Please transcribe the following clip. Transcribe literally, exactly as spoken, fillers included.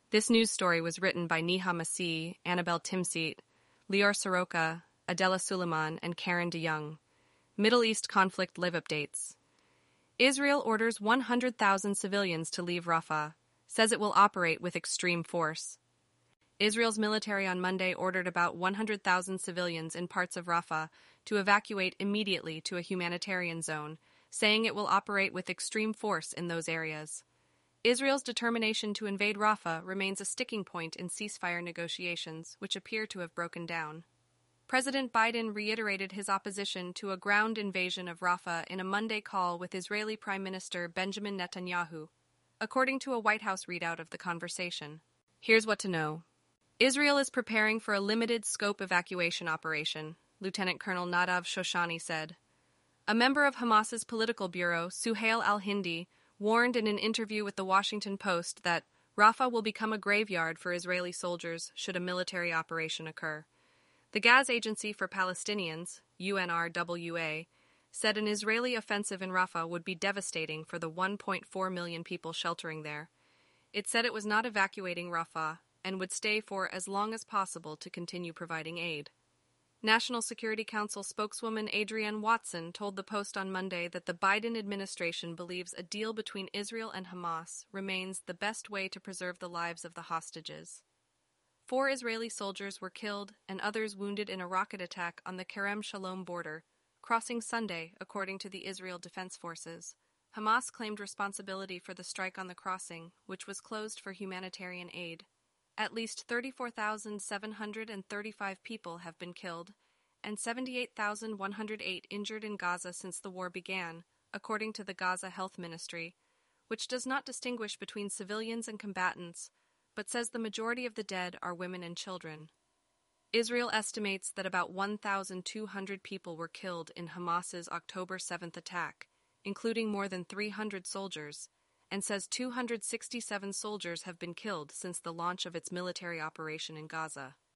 This news story was written by Neha Masih, Annabelle Timsit, Lior Soroka, Adela Suleiman, and Karen DeYoung. Middle East conflict live updates. Israel orders one hundred thousand civilians to leave Rafah, says it will operate with extreme force. Israel's military on Monday ordered about one hundred thousand civilians in parts of Rafah to evacuate immediately to a humanitarian zone, saying it will operate with extreme force in those areas. Israel's determination to invade Rafah remains a sticking point in ceasefire negotiations, which appear to have broken down. President Biden reiterated his opposition to a ground invasion of Rafah in a Monday call with Israeli Prime Minister Benjamin Netanyahu, according to a White House readout of the conversation. Here's what to know. Israel is preparing for a limited-scope evacuation operation, Lieutenant Colonel Nadav Shoshani said. A member of Hamas's political bureau, Suhail al-Hindi, warned in an interview with the Washington Post that Rafah will become a graveyard for Israeli soldiers should a military operation occur. The Gaz Agency for Palestinians, U N R W A, said an Israeli offensive in Rafah would be devastating for the one point four million people sheltering there. It said it was not evacuating Rafah and would stay for as long as possible to continue providing aid. National Security Council spokeswoman Adrienne Watson told the Post on Monday that the Biden administration believes a deal between Israel and Hamas remains the best way to preserve the lives of the hostages. Four Israeli soldiers were killed and others wounded in a rocket attack on the Kerem Shalom border, crossing Sunday, according to the Israel Defense Forces. Hamas claimed responsibility for the strike on the crossing, which was closed for humanitarian aid. At least thirty-four thousand seven hundred thirty-five people have been killed and seventy-eight thousand one hundred eight injured in Gaza since the war began, according to the Gaza Health Ministry, which does not distinguish between civilians and combatants, but says the majority of the dead are women and children. Israel estimates that about one thousand two hundred people were killed in Hamas's October seventh attack, including more than three hundred soldiers, and says two hundred sixty-seven soldiers have been killed since the launch of its military operation in Gaza.